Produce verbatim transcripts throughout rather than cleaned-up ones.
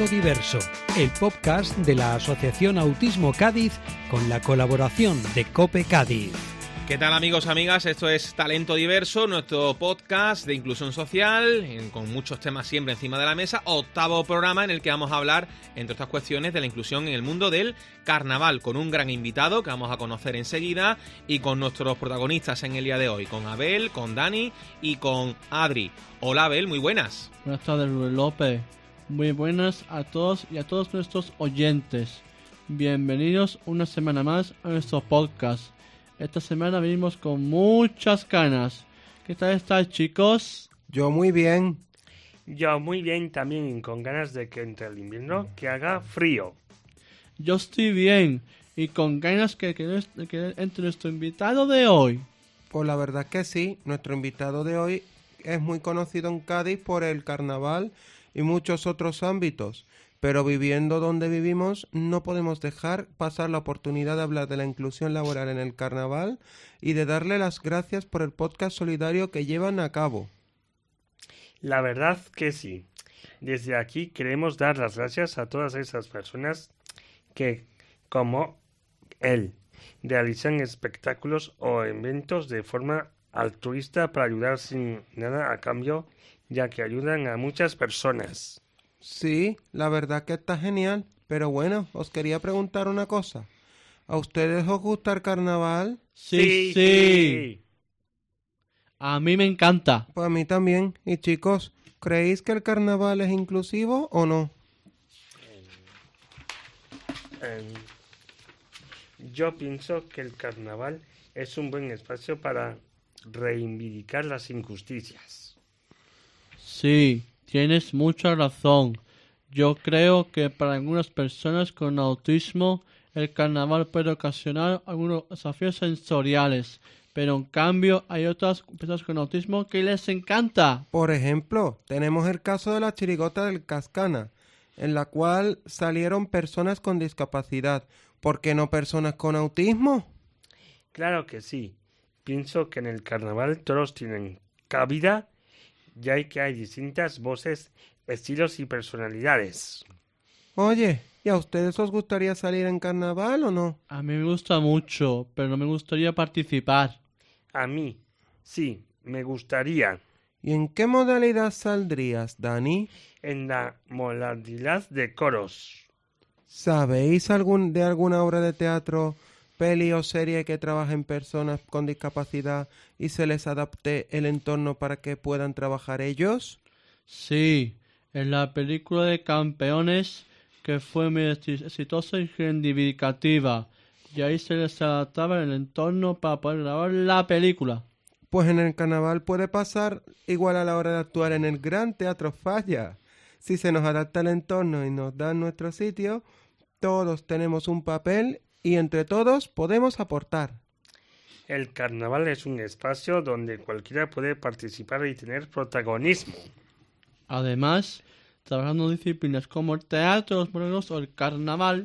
Talento Diverso, el podcast de la Asociación Autismo Cádiz con la colaboración de COPE Cádiz. ¿Qué tal, amigos, amigas? Esto es Talento Diverso, nuestro podcast de inclusión social, con muchos temas siempre encima de la mesa. Octavo programa en el que vamos a hablar, entre otras cuestiones, de la inclusión en el mundo del carnaval, con un gran invitado que vamos a conocer enseguida y con nuestros protagonistas en el día de hoy, con Abel, con Dani y con Adri. Hola, Abel, muy buenas. Buenas tardes, Rubén López. Muy buenas a todos y a todos nuestros oyentes. Bienvenidos una semana más a nuestro podcast. Esta semana venimos con muchas ganas. ¿Qué tal estáis, chicos? Yo muy bien. Yo muy bien también, con ganas de que entre el invierno que haga frío. Yo estoy bien y con ganas que, que, que entre nuestro invitado de hoy. Pues la verdad que sí, nuestro invitado de hoy es muy conocido en Cádiz por el carnaval y muchos otros ámbitos. Pero viviendo donde vivimos, no podemos dejar pasar la oportunidad de hablar de la inclusión laboral en el carnaval y de darle las gracias por el podcast solidario que llevan a cabo. La verdad que sí. Desde aquí queremos dar las gracias a todas esas personas que, como él, realizan espectáculos o eventos de forma altruista para ayudar sin nada a cambio, ya que ayudan a muchas personas. Sí, la verdad que está genial, pero bueno, os quería preguntar una cosa. ¿A ustedes os gusta el carnaval? Sí, sí. sí. A mí me encanta. Pues a mí también. Y chicos, ¿creéis que el carnaval es inclusivo o no? Eh, eh, yo pienso que el carnaval es un buen espacio para reivindicar las injusticias. Sí. Tienes mucha razón. Yo creo que para algunas personas con autismo el carnaval puede ocasionar algunos desafíos sensoriales, pero en cambio hay otras personas con autismo que les encanta. Por ejemplo, tenemos el caso de la chirigota del Cascana, en la cual salieron personas con discapacidad. ¿Por qué no personas con autismo? Claro que sí. Pienso que en el carnaval todos tienen cabida, ya que hay distintas voces, estilos y personalidades. Oye, ¿y a ustedes os gustaría salir en carnaval o no? A mí me gusta mucho, pero no me gustaría participar. A mí, sí, me gustaría. ¿Y en qué modalidad saldrías, Dani? En la modalidad de coros. ¿Sabéis algún, de alguna obra de teatro, peli o serie que trabajen personas con discapacidad y se les adapte el entorno para que puedan trabajar ellos? Sí, en la película de Campeones, que fue muy exitosa y reivindicativa, y ahí se les adaptaba el entorno para poder grabar la película. Pues en el carnaval puede pasar igual a la hora de actuar en el Gran Teatro Falla. Si se nos adapta el entorno y nos dan nuestro sitio, todos tenemos un papel y entre todos podemos aportar. El carnaval es un espacio donde cualquiera puede participar y tener protagonismo. Además, trabajando disciplinas como el teatro, los modelos o el carnaval,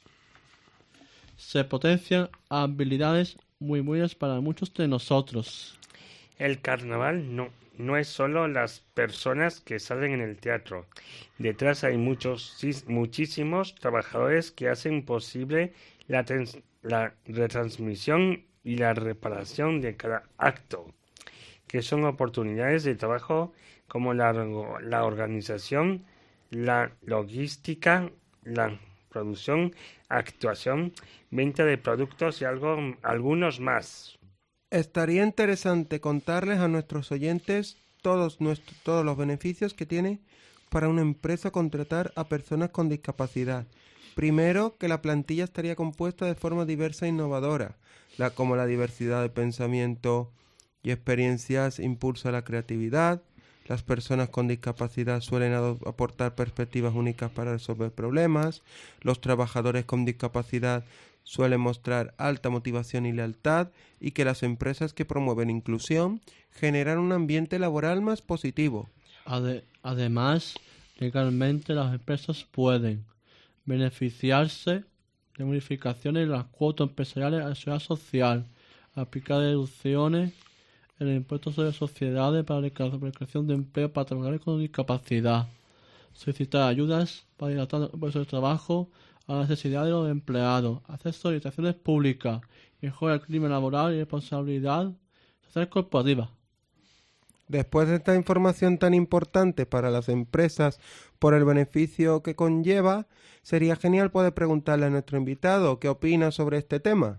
se potencian habilidades muy buenas para muchos de nosotros. El carnaval no, no es solo las personas que salen en el teatro. Detrás hay muchos, muchísimos trabajadores que hacen posible la, trans, la retransmisión y la reparación de cada acto, que son oportunidades de trabajo como la, la organización, la logística, la producción, actuación, venta de productos y algo, algunos más. Estaría interesante contarles a nuestros oyentes todos, nuestros, todos los beneficios que tiene para una empresa contratar a personas con discapacidad. Primero, que la plantilla estaría compuesta de forma diversa e innovadora, la, como la diversidad de pensamiento y experiencias impulsa la creatividad. Las personas con discapacidad suelen aportar perspectivas únicas para resolver problemas. Los trabajadores con discapacidad suelen mostrar alta motivación y lealtad, y que las empresas que promueven inclusión generan un ambiente laboral más positivo. Ade- además, legalmente las empresas pueden beneficiarse de modificaciones en las cuotas empresariales a la seguridad social, aplicar deducciones en el impuesto sobre sociedades para la creación de empleo para trabajadores con discapacidad. solicitar ayudas para adaptar el puesto de trabajo a las necesidades de los empleados, hacer solicitaciones públicas, mejorar el clima laboral y responsabilidad social corporativa. Después de esta información tan importante para las empresas por el beneficio que conlleva, sería genial poder preguntarle a nuestro invitado qué opina sobre este tema.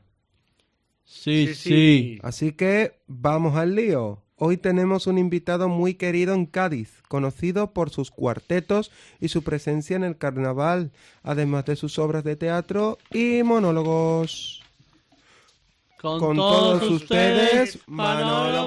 Sí, Sí, sí. sí. Así que vamos al lío. Hoy tenemos un invitado muy querido en Cádiz, conocido por sus cuartetos y su presencia en el carnaval, además de sus obras de teatro y monólogos. Con, Con todos, todos ustedes, ustedes, Manolo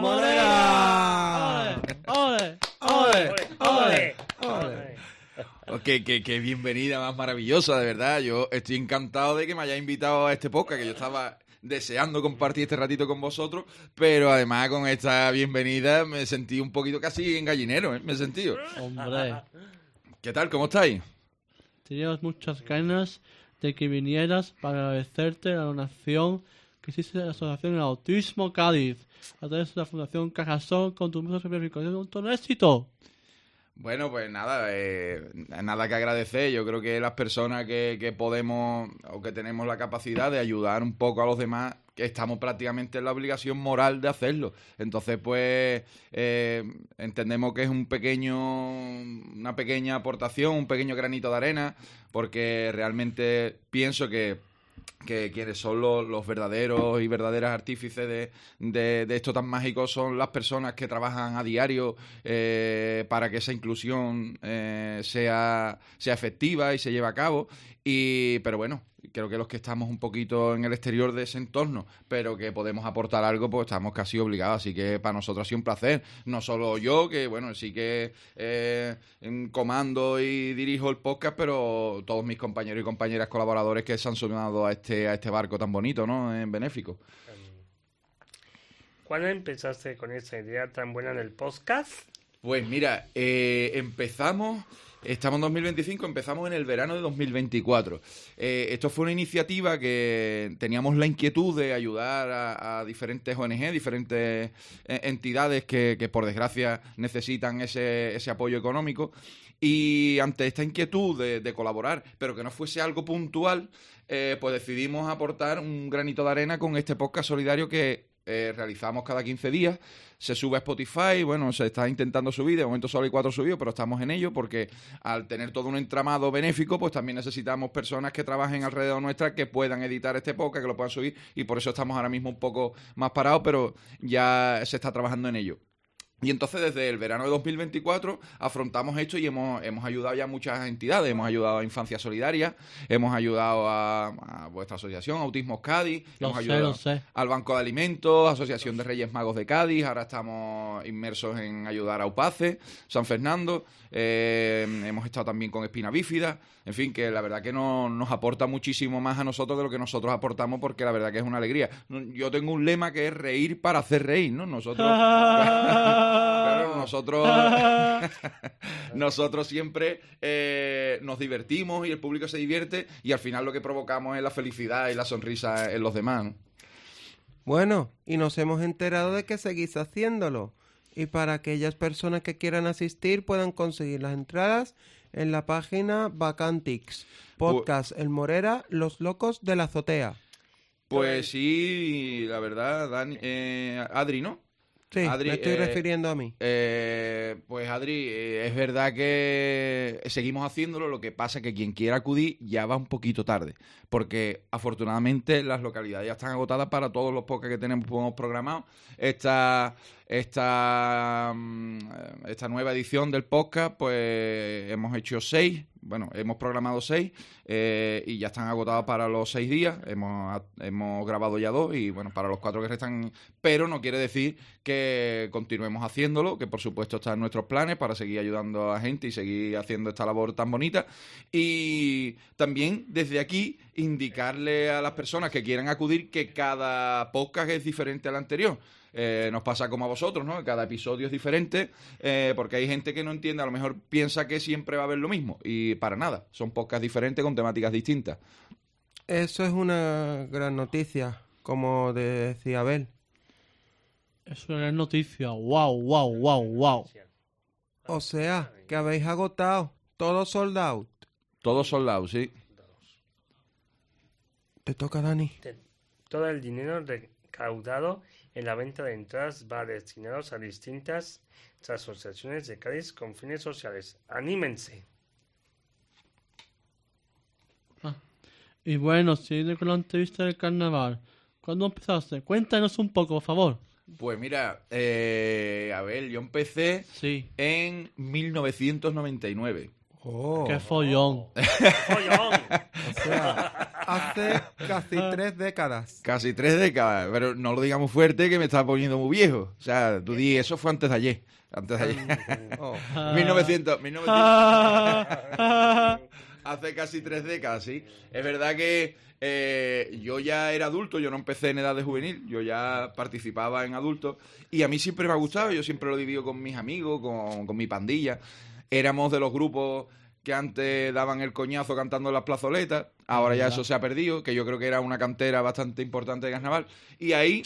Morera. ¡Ole! ¡Ole! ¡Ole! ¡Ole! Oh, Qué, qué, qué bienvenida más maravillosa, de verdad. Yo estoy encantado de que me hayáis invitado a este podcast, que yo estaba deseando compartir este ratito con vosotros, pero además con esta bienvenida me sentí un poquito casi en gallinero, ¿eh? Me he sentido. Hombre, ¿Qué tal? ¿Cómo estáis? teníamos muchas ganas de que vinieras para agradecerte la donación que hiciste a la Asociación Autismo Cádiz a través de la Fundación Cajasol con tu música verificación con todo éxito. Bueno, pues nada, eh, nada que agradecer. Yo creo que las personas que, que podemos o que tenemos la capacidad de ayudar un poco a los demás, que estamos prácticamente en la obligación moral de hacerlo. Entonces, pues, eh, entendemos que es un pequeño, una pequeña aportación, un pequeño granito de arena, porque realmente pienso que que quienes son los, los verdaderos y verdaderas artífices de, de, de esto tan mágico son las personas que trabajan a diario eh, para que esa inclusión eh, sea, sea efectiva y se lleve a cabo. Y, pero bueno, creo que los que estamos un poquito en el exterior de ese entorno, pero que podemos aportar algo, pues estamos casi obligados. Así que para nosotros ha sido un placer. No solo yo, que bueno, sí que eh, comando y dirijo el podcast, pero todos mis compañeros y compañeras colaboradores que se han sumado a este, a este barco tan bonito, ¿no? En benéfico. ¿Cuándo empezaste con esa idea tan buena del podcast? Pues mira, eh, empezamos... Estamos en dos mil veinticinco, empezamos en el verano de dos mil veinticuatro. Eh, esto fue una iniciativa que teníamos la inquietud de ayudar a, a diferentes O N G, diferentes eh, entidades que, que por desgracia necesitan ese, ese apoyo económico. Y ante esta inquietud de, de colaborar, pero que no fuese algo puntual, eh, pues decidimos aportar un granito de arena con este podcast solidario que eh, realizamos cada quince días. Se sube a Spotify, bueno, se está intentando subir, de momento solo hay cuatro subidos, pero estamos en ello porque al tener todo un entramado benéfico, pues también necesitamos personas que trabajen alrededor nuestra, que puedan editar este podcast, que lo puedan subir, y por eso estamos ahora mismo un poco más parados, pero ya se está trabajando en ello. Y entonces desde el verano de dos mil veinticuatro afrontamos esto y hemos, hemos ayudado ya a muchas entidades. Hemos ayudado a Infancia Solidaria, hemos ayudado a, a vuestra asociación, Autismo Cádiz, Lo hemos sé, ayudado lo sé. al Banco de Alimentos, Asociación de Reyes Magos de Cádiz, ahora estamos inmersos en ayudar a UPACE, San Fernando, eh, hemos estado también con Espina Bífida, en fin, que la verdad que no, nos aporta muchísimo más a nosotros de lo que nosotros aportamos, porque la verdad que es una alegría. Yo tengo un lema que es reír para hacer reír, ¿no? Nosotros... Claro, nosotros nosotros siempre eh, nos divertimos y el público se divierte y al final lo que provocamos es la felicidad y la sonrisa en los demás, ¿no? Bueno, y nos hemos enterado de que seguís haciéndolo. Y para aquellas personas que quieran asistir puedan conseguir las entradas en la página Vacantix. Podcast El Morera, Los Locos de la Azotea. Pues sí, la verdad, Dani, eh, Adri, ¿no? Sí, Adri, me estoy eh, refiriendo a mí. Eh, pues Adri, eh, es verdad que seguimos haciéndolo, lo que pasa que quien quiera acudir ya va un poquito tarde, porque afortunadamente las localidades ya están agotadas para todos los podcasts que tenemos programados. Esta, esta, esta nueva edición del podcast, pues hemos hecho seis, bueno, hemos programado seis eh, y ya están agotadas para los seis días. Hemos, hemos grabado ya dos y bueno, para los cuatro que restan, pero no quiere decir que continuemos haciéndolo, que por supuesto está en nuestros planes para seguir ayudando a gente y seguir haciendo esta labor tan bonita. Y también desde aquí indicarle a las personas que quieran acudir que cada podcast es diferente al anterior. Eh, nos pasa como a vosotros, ¿no? Cada episodio es diferente, eh, porque hay gente que no entiende, a lo mejor piensa que siempre va a haber lo mismo, y para nada, son podcasts diferentes con temáticas distintas. Eso es una gran noticia, como decía Abel. Es una gran noticia. Wow, wow, wow, wow. O sea, que habéis agotado Todo sold out. Todo sold out, sí. Te toca, Dani. Te- Todo el dinero recaudado en la venta de entradas va destinado a distintas asociaciones de Cádiz con fines sociales. ¡Anímense! Y bueno, siguiendo con la entrevista del carnaval, ¿cuándo empezaste? Cuéntanos un poco, por favor. Pues mira, eh, a ver, yo empecé Sí. en mil novecientos noventa y nueve. Oh, ¡Qué follón! ¡Follón! o sea, hace casi tres décadas. Casi tres décadas, pero no lo digamos fuerte que me estaba poniendo muy viejo. O sea, tú di, eso fue antes de ayer. Antes de ayer. Oh. mil novecientos, mil novecientos. Hace casi tres décadas, sí. Es verdad que eh, yo ya era adulto, yo no empecé en edad de juvenil, yo ya participaba en adultos y a mí siempre me ha gustado, yo siempre lo he vivido con mis amigos, con, con mi pandilla. Éramos de los grupos que antes daban el coñazo cantando en las plazoletas, ahora ya eso se ha perdido, que yo creo que era una cantera bastante importante de carnaval, y ahí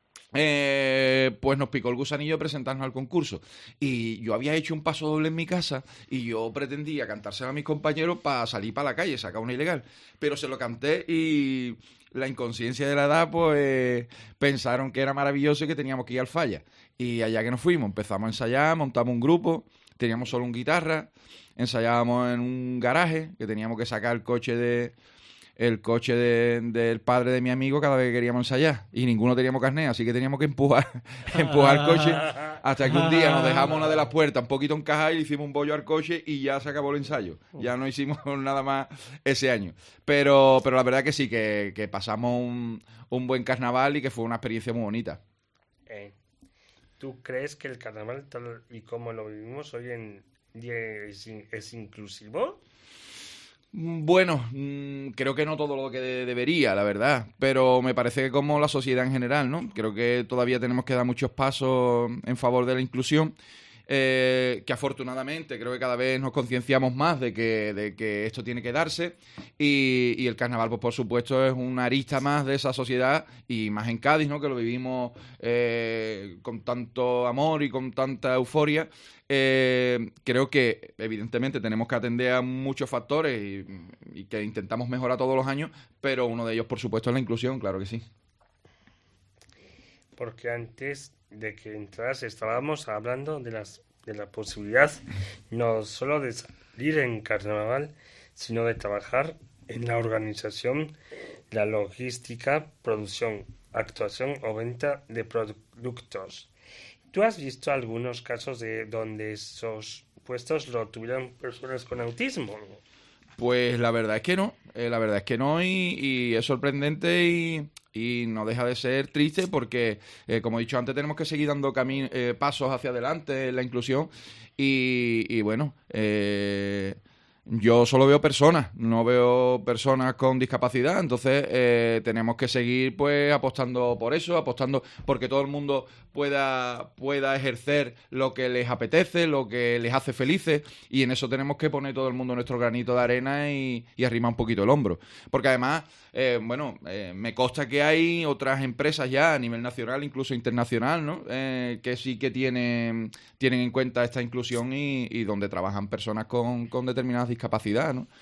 eh, pues nos picó el gusanillo de presentarnos al concurso. Y yo había hecho un paso doble en mi casa y yo pretendía cantárselo a mis compañeros para salir para la calle, sacar una ilegal, pero se lo canté y la inconsciencia de la edad pues pensaron que era maravilloso y que teníamos que ir al falla. Y allá que nos fuimos, empezamos a ensayar, montamos un grupo, teníamos solo un guitarra, ensayábamos en un garaje, que teníamos que sacar el coche de el coche de, del padre de mi amigo cada vez que queríamos ensayar, y ninguno teníamos carnet, así que teníamos que empujar empujar el coche, hasta que un día nos dejamos una de las puertas un poquito encajada y le hicimos un bollo al coche y ya se acabó el ensayo. Ya no hicimos nada más ese año, pero pero la verdad que sí, que, que pasamos un, un buen carnaval y que fue una experiencia muy bonita. Eh, ¿Tú crees que el carnaval, tal y como lo vivimos hoy en día, es, in- es inclusivo? Bueno, mm, creo que no todo lo que de- debería, la verdad, pero me parece que como la sociedad en general, ¿no? Creo que todavía tenemos que dar muchos pasos en favor de la inclusión, eh, que afortunadamente creo que cada vez nos concienciamos más de que, de que esto tiene que darse, y, y el carnaval, pues por supuesto, es una arista más de esa sociedad, y más en Cádiz, ¿no? Que lo vivimos eh, con tanto amor y con tanta euforia. Eh, creo que evidentemente tenemos que atender a muchos factores y, y que intentamos mejorar todos los años, pero uno de ellos, por supuesto, es la inclusión, claro que sí. Porque antes de que entras estábamos hablando de las de la posibilidad no solo de salir en carnaval, sino de trabajar en la organización, la logística, producción, actuación o venta de productos. ¿Tú has visto algunos casos de donde esos puestos lo tuvieran personas con autismo? Pues la verdad es que no, eh, la verdad es que no, y, y es sorprendente y, y no deja de ser triste porque, eh, como he dicho antes, tenemos que seguir dando cami- eh, pasos hacia adelante en la inclusión y, y bueno, eh, yo solo veo personas, no veo personas con discapacidad, entonces eh, tenemos que seguir pues apostando por eso, apostando porque todo el mundo pueda, pueda ejercer lo que les apetece, lo que les hace felices, y en eso tenemos que poner todo el mundo nuestro granito de arena y, y arrimar un poquito el hombro. Porque además, eh, bueno, eh, me consta que hay otras empresas ya a nivel nacional, incluso internacional, ¿no? Eh, que sí que tienen, tienen en cuenta esta inclusión y, y donde trabajan personas con, con determinadas discapacidades, ¿no?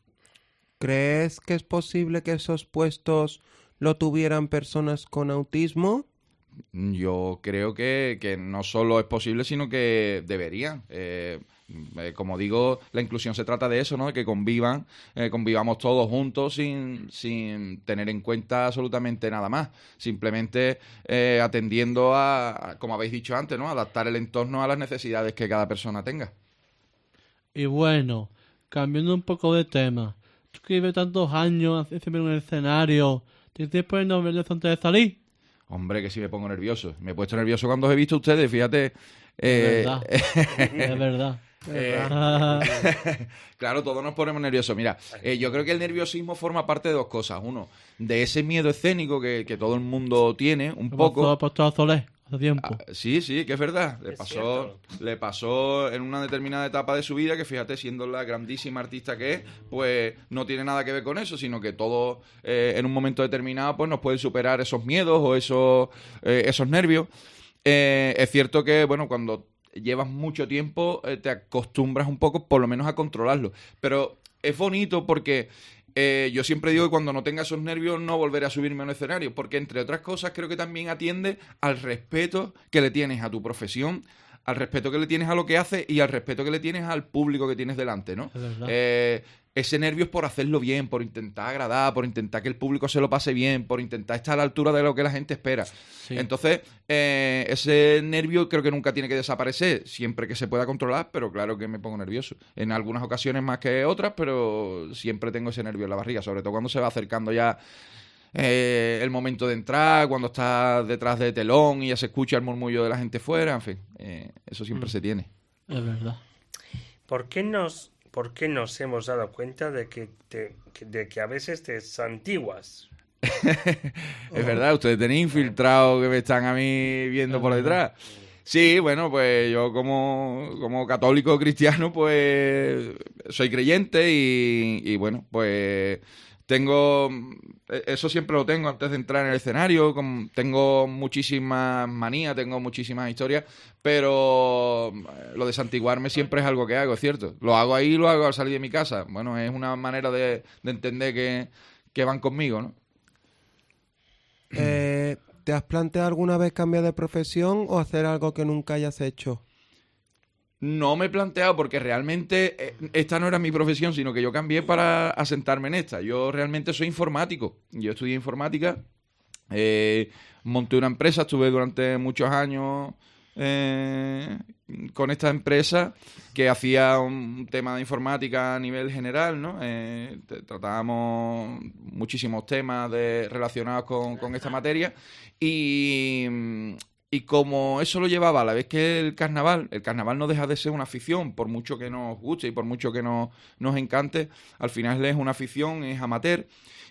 ¿Crees que es posible que esos puestos lo tuvieran personas con autismo? Yo creo que, que no solo es posible, sino que deberían. Eh, eh, como digo, la inclusión se trata de eso, ¿no? De que convivan, eh, convivamos todos juntos sin, sin tener en cuenta absolutamente nada más. Simplemente eh, atendiendo a, a, como habéis dicho antes, ¿no? Adaptar el entorno a las necesidades que cada persona tenga. Y bueno, cambiando un poco de tema, tú que llevas tantos años haciendo en un escenario, ¿te estás poniendo nervioso antes de salir? Hombre, que sí me pongo nervioso. Me he puesto nervioso cuando os he visto a ustedes, fíjate. Eh, Es verdad. Es verdad. Eh, claro, todos nos ponemos nerviosos. Mira, eh, yo creo que el nerviosismo forma parte de dos cosas. Uno, de ese miedo escénico que, que todo el mundo tiene, un Me poco. pasó- pasó a Solé hace tiempo. Ah, sí, sí, que es verdad. Le Es pasó, le pasó en una determinada etapa de su vida que, fíjate, siendo la grandísima artista que es, pues no tiene nada que ver con eso, sino que todos eh, en un momento determinado pues nos pueden superar esos miedos o esos, eh, esos nervios. Eh, es cierto que, bueno, cuando llevas mucho tiempo, eh, te acostumbras un poco, por lo menos a controlarlo. Pero es bonito porque eh, yo siempre digo que cuando no tenga esos nervios no volveré a subirme a un escenario, porque entre otras cosas creo que también atiende al respeto que le tienes a tu profesión, al respeto que le tienes a lo que haces y al respeto que le tienes al público que tienes delante, ¿no? Es verdad. Eh, ese nervio es por hacerlo bien, por intentar agradar, por intentar que el público se lo pase bien, por intentar estar a la altura de lo que la gente espera. Sí. Entonces, eh, ese nervio creo que nunca tiene que desaparecer, siempre que se pueda controlar, pero claro que me pongo nervioso. En algunas ocasiones más que otras, pero siempre tengo ese nervio en la barriga, sobre todo cuando se va acercando ya eh, el momento de entrar, cuando estás detrás de telón y ya se escucha el murmullo de la gente fuera, en fin, eh, eso siempre Mm. se tiene. Es verdad. ¿Por qué nos, por qué nos hemos dado cuenta de que, te, que- de que a veces te santiguas? Es verdad, ustedes tenéis infiltrados que me están a mí viendo por detrás. Sí, bueno, pues yo como, como católico cristiano, pues soy creyente y, y bueno, pues tengo, eso siempre lo tengo antes de entrar en el escenario, como- tengo muchísimas manías, tengo muchísimas historias, pero lo de santiguarme siempre es algo que hago, es cierto. Lo hago ahí, lo hago al salir de mi casa. Bueno, es una manera de, de entender que, que van conmigo, ¿no? Eh, ¿Te has planteado alguna vez cambiar de profesión o hacer algo que nunca hayas hecho? No me he planteado porque realmente eh, esta no era mi profesión, sino que yo cambié para asentarme en esta. Yo realmente soy informático. Yo estudié informática, eh, monté una empresa, estuve durante muchos años eh, con esta empresa que hacía un tema de informática a nivel general, ¿no? Eh, t- tratábamos muchísimos temas de, relacionados con, con esta materia y... Y como eso lo llevaba a la vez que el carnaval, el carnaval no deja de ser una afición, por mucho que nos guste y por mucho que nos, nos encante, al final es una afición, es amateur.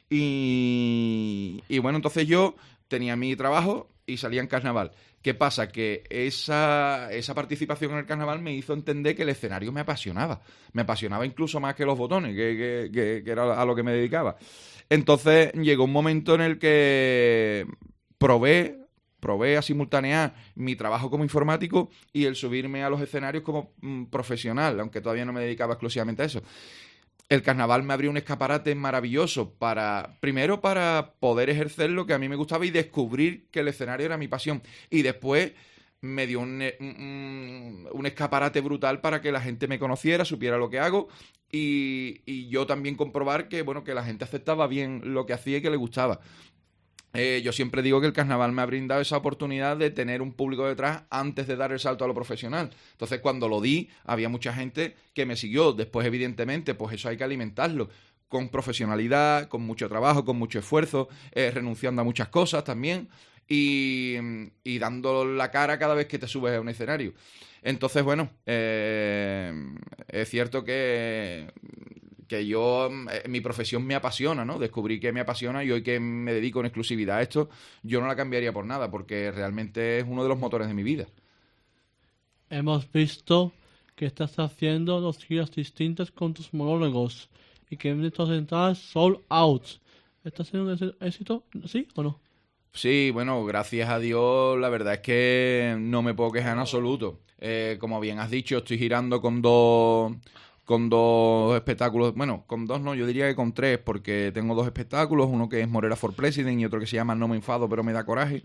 Y, y bueno, entonces yo tenía mi trabajo y salía en carnaval. ¿Qué pasa? Que esa, esa participación en el carnaval me hizo entender que el escenario me apasionaba. Me apasionaba incluso más que los botones, que, que, que, que era a lo que me dedicaba. Entonces llegó un momento en el que probé probé a simultanear mi trabajo como informático y el subirme a los escenarios como mm, profesional, aunque todavía no me dedicaba exclusivamente a eso. El carnaval me abrió un escaparate maravilloso para, primero para poder ejercer lo que a mí me gustaba y descubrir que el escenario era mi pasión. Y después me dio un, un, un escaparate brutal para que la gente me conociera, supiera lo que hago y, y yo también comprobar que, bueno, que la gente aceptaba bien lo que hacía y que le gustaba. Eh, yo siempre digo que el carnaval me ha brindado esa oportunidad de tener un público detrás antes de dar el salto a lo profesional. Entonces, cuando lo di, había mucha gente que me siguió. Después, evidentemente, pues eso hay que alimentarlo con profesionalidad, con mucho trabajo, con mucho esfuerzo, eh, renunciando a muchas cosas también y, y dando la cara cada vez que te subes a un escenario. Entonces, bueno, eh, es cierto que... que yo, eh, mi profesión me apasiona, ¿no? Descubrí que me apasiona y hoy que me dedico en exclusividad a esto, yo no la cambiaría por nada, porque realmente es uno de los motores de mi vida. Hemos visto que estás haciendo dos giras distintas con tus monólogos y que en estas entradas sold out. ¿Estás siendo un éxito? ¿Sí o no? Sí, bueno, gracias a Dios, la verdad es que no me puedo quejar en absoluto. Eh, como bien has dicho, estoy girando con dos... con dos espectáculos, bueno, con dos no, yo diría que con tres, porque tengo dos espectáculos, uno que es Morera for President y otro que se llama No me enfado pero me da coraje.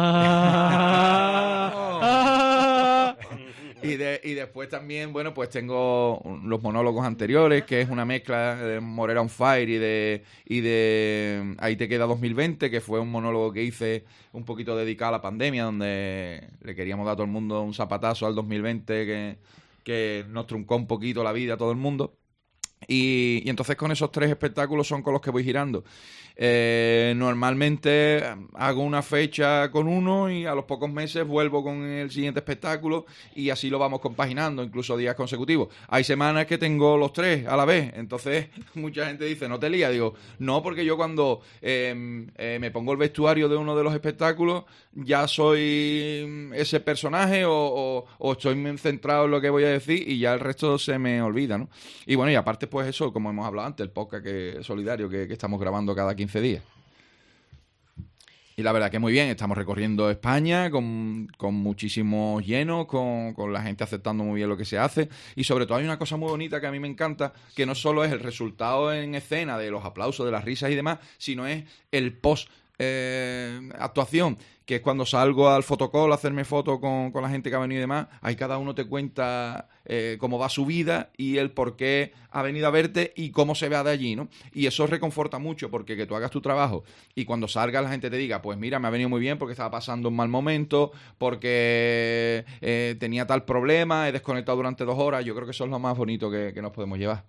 y, de, y después también, bueno, pues tengo los monólogos anteriores, que es una mezcla de Morera on Fire y de, y de Ahí te queda dos mil veinte, que fue un monólogo que hice un poquito dedicado a la pandemia, donde le queríamos dar a todo el mundo un zapatazo al dos mil veinte que... que nos truncó un poquito la vida a todo el mundo. Y, y entonces con esos tres espectáculos son con los que voy girando. Eh, normalmente hago una fecha con uno y a los pocos meses vuelvo con el siguiente espectáculo y así lo vamos compaginando, incluso días consecutivos. Hay semanas que tengo los tres a la vez, entonces mucha gente dice, ¿no te lías? Digo, no, porque yo cuando eh, eh, me pongo el vestuario de uno de los espectáculos ya soy ese personaje o, o, o estoy centrado en lo que voy a decir y ya el resto se me olvida, ¿no? Y bueno, y aparte pues eso, como hemos hablado antes, el podcast que solidario que, que estamos grabando cada quince días. Y la verdad que muy bien, estamos recorriendo España con, con muchísimos llenos, con, con la gente aceptando muy bien lo que se hace. Y sobre todo hay una cosa muy bonita que a mí me encanta, que no solo es el resultado en escena de los aplausos, de las risas y demás, sino es el post eh, actuación, que es cuando salgo al fotocall a hacerme fotos con, con la gente que ha venido y demás. Ahí cada uno te cuenta eh, cómo va su vida y el por qué ha venido a verte y cómo se ve de allí, ¿no? Y eso reconforta mucho, porque que tú hagas tu trabajo y cuando salga la gente te diga, pues mira, me ha venido muy bien porque estaba pasando un mal momento, porque eh, tenía tal problema, he desconectado durante dos horas. Yo creo que eso es lo más bonito que, que nos podemos llevar.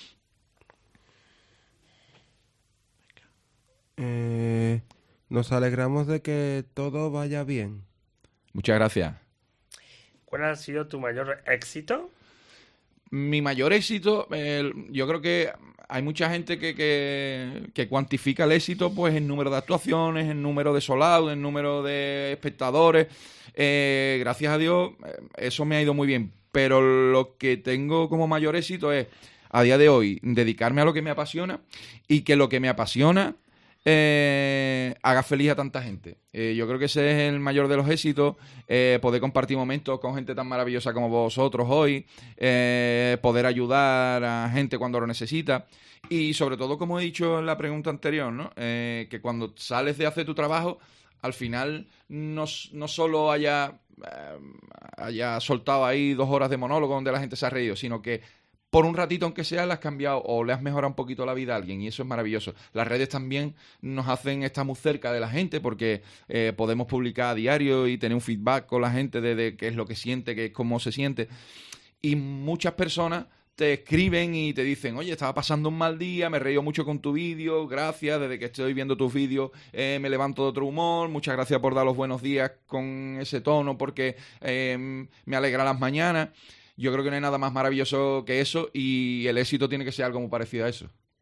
Eh... Nos alegramos de que todo vaya bien. Muchas gracias. ¿Cuál ha sido tu mayor éxito? Mi mayor éxito, eh, yo creo que hay mucha gente que, que, que cuantifica el éxito pues en número de actuaciones, en número de sold out, en número de espectadores. Eh, gracias a Dios, eso me ha ido muy bien. Pero lo que tengo como mayor éxito es, a día de hoy, dedicarme a lo que me apasiona y que lo que me apasiona Eh, haga feliz a tanta gente. Eh, yo creo que ese es el mayor de los éxitos, eh, poder compartir momentos con gente tan maravillosa como vosotros hoy, eh, poder ayudar a gente cuando lo necesita y sobre todo, como he dicho en la pregunta anterior, ¿no? Eh, que cuando sales de hacer tu trabajo, al final no, no solo haya, eh, haya soltado ahí dos horas de monólogo donde la gente se ha reído, sino que por un ratito, aunque sea, le has cambiado o le has mejorado un poquito la vida a alguien, y eso es maravilloso. Las redes también nos hacen estar muy cerca de la gente porque eh, podemos publicar a diario y tener un feedback con la gente de, de qué es lo que siente, qué es cómo se siente. Y muchas personas te escriben y te dicen, oye, estaba pasando un mal día, me he reído mucho con tu vídeo, gracias, desde que estoy viendo tus vídeos eh, me levanto de otro humor, muchas gracias por dar los buenos días con ese tono porque eh, me alegra las mañanas. Yo creo que no hay nada más maravilloso que eso y el éxito tiene que ser algo muy parecido a eso.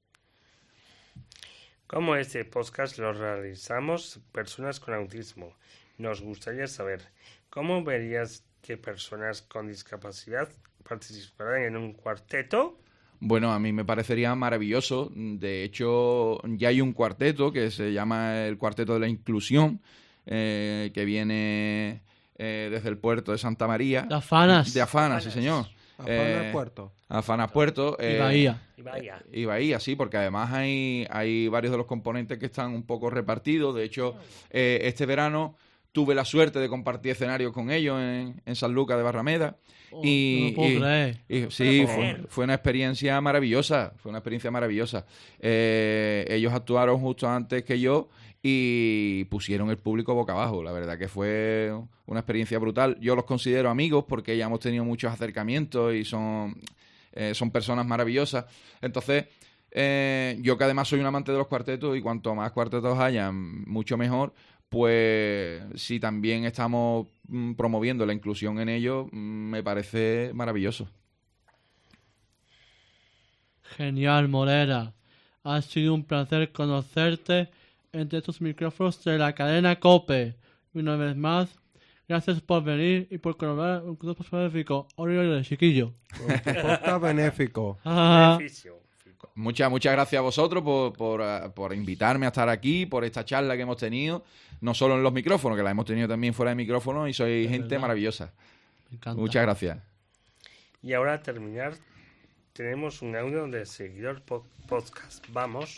Como este podcast lo realizamos personas con autismo, nos gustaría saber cómo verías que personas con discapacidad participaran en un cuarteto. Bueno, a mí me parecería maravilloso. De hecho, ya hay un cuarteto que se llama el Cuarteto de la Inclusión, eh, que viene eh, desde el puerto de Santa María. De Afanas. De Afanas, sí señor. Afanas Eh, Puerto. Afanas Puerto. Y eh, Bahía. Y vaya. Y Bahía, sí, porque además hay, hay varios de los componentes que están un poco repartidos. De hecho, eh, este verano tuve la suerte de compartir escenario con ellos en, en San Lucas de Barrameda. Oh, y, no lo puedo y- creer. y- sí, No lo puedo fue, creer. fue una experiencia maravillosa. Fue una experiencia maravillosa. Eh, ellos actuaron justo antes que yo y pusieron el público boca abajo. La verdad que fue una experiencia brutal. Yo los considero amigos porque ya hemos tenido muchos acercamientos y son, eh, son personas maravillosas. Entonces, eh, yo que además soy un amante de los cuartetos y cuanto más cuartetos hayan, mucho mejor. Pues si también estamos mm, promoviendo la inclusión en ellos, mm, me parece maravilloso. Genial, Morera. Ha sido un placer conocerte entre estos micrófonos de la cadena COPE. Y una vez más, gracias por venir y por colaborar con un grupo benéfico. Ori, ori, chiquillo. Podcast benéfico. Ah, Beneficio. Muchas, muchas gracias a vosotros por, por, uh, por invitarme a estar aquí, por esta charla que hemos tenido, no solo en los micrófonos, que la hemos tenido también fuera de micrófonos y sois Es gente verdad. maravillosa. me encanta. Muchas gracias. Y ahora a terminar, tenemos un audio de seguidor po- podcast. Vamos.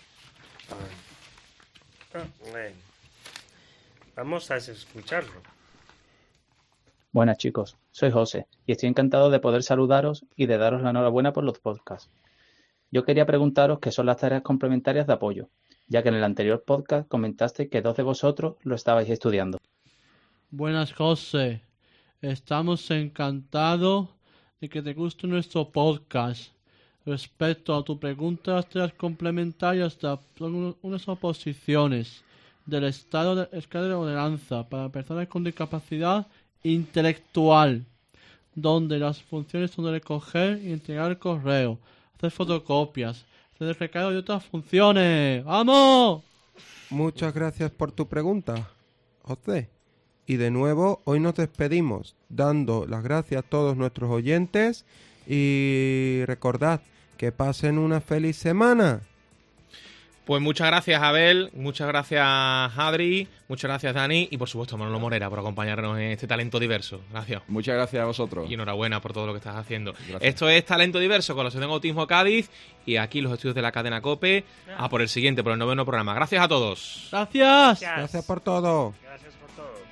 Ah, bueno. Vamos a escucharlo. Buenas chicos, soy José y estoy encantado de poder saludaros y de daros la enhorabuena por los podcasts. Yo quería preguntaros qué son las tareas complementarias de apoyo, ya que en el anterior podcast comentaste que dos de vosotros lo estabais estudiando. Buenas, José. Estamos encantados de que te guste nuestro podcast. Respecto a tu pregunta, las tareas complementarias de- son unas oposiciones del estado de escala de ordenanza para personas con discapacidad intelectual, donde las funciones son de recoger y entregar correo, hacer fotocopias, hacer recado y otras funciones. ¡Vamos! Muchas gracias por tu pregunta, José. Y de nuevo, hoy nos despedimos, dando las gracias a todos nuestros oyentes y recordad que pasen una feliz semana. Pues muchas gracias, Abel, muchas gracias, Adri, muchas gracias, Dani, y por supuesto, Manolo Morera, por acompañarnos en este Talento Diverso. Gracias. Muchas gracias a vosotros. Y enhorabuena por todo lo que estás haciendo. Gracias. Esto es Talento Diverso con la Asociación Autismo Cádiz y aquí los estudios de la cadena COPE a por el siguiente, por el noveno programa. Gracias a todos. Gracias. Gracias por todo. Gracias por todo.